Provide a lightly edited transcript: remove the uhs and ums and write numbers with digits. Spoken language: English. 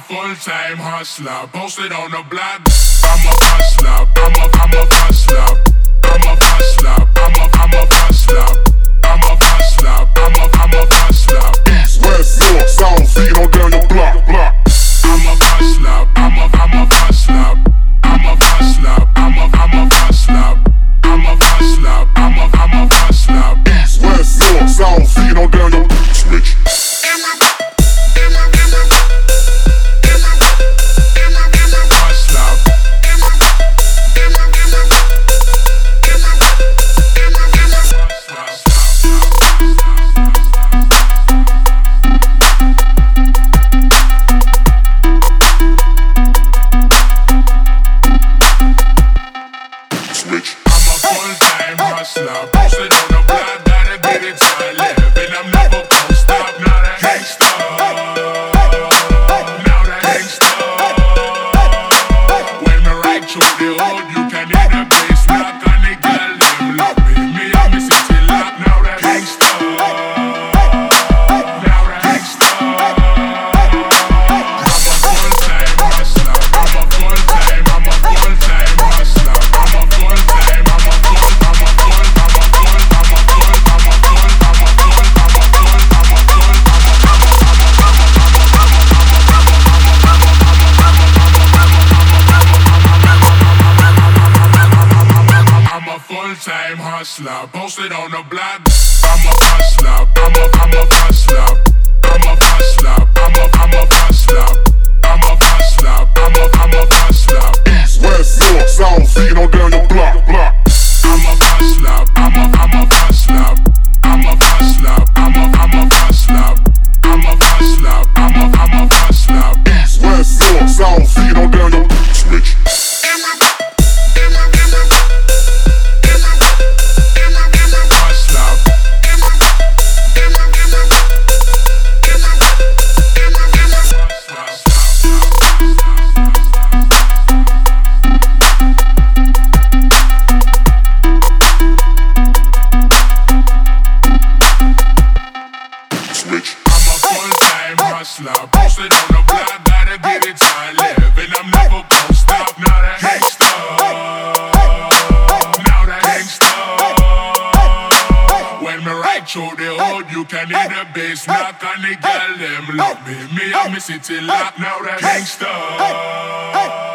full-time hustler, posted on the block. I'm a hustler, I'm a hustler, I'm a hustler, I'm a hustler, I'm a hustler, I'm a hustler. East, west, north, south, feet on down your block, block. I'm a hustler, I'm a hustler, I'm a hustler, I'm a hustler, I'm a hustler, I'm a hustler. East, west, north, south, feet on down your switch. Hustler, posted on the block, gotta get it till I live, and I'm never gon' stop. Now that gangsta, now that gangsta. When I ride through the hood, you can hear the bass knock, and the girl them love me. I'm a city lock. Now that gangsta, now that gangsta. I'm a full-time hustler. I'm a full-time hustler. I'm a full-time. Full-time hustler, posted on the block. I'm a hustler, I'm a hustler, I'm a hustler, I'm a hustler, I'm a hustler, I'm a hustler. East, west, north, south, feet on down your block, block. I'm a hustler, I'm a hustler, I'm a hustler, I'm a hustler, I'm a hustler, I'm a hustler. East, west, north, south, feet on down your switch. Hustler, posted on the block, gotta get it till I live, and I'm never gon' stop. Now that gangsta, now that gangsta. When me ride through the hood, you can hear the bass knock, and the girl them love me. I'm a city lock. Now that gangsta.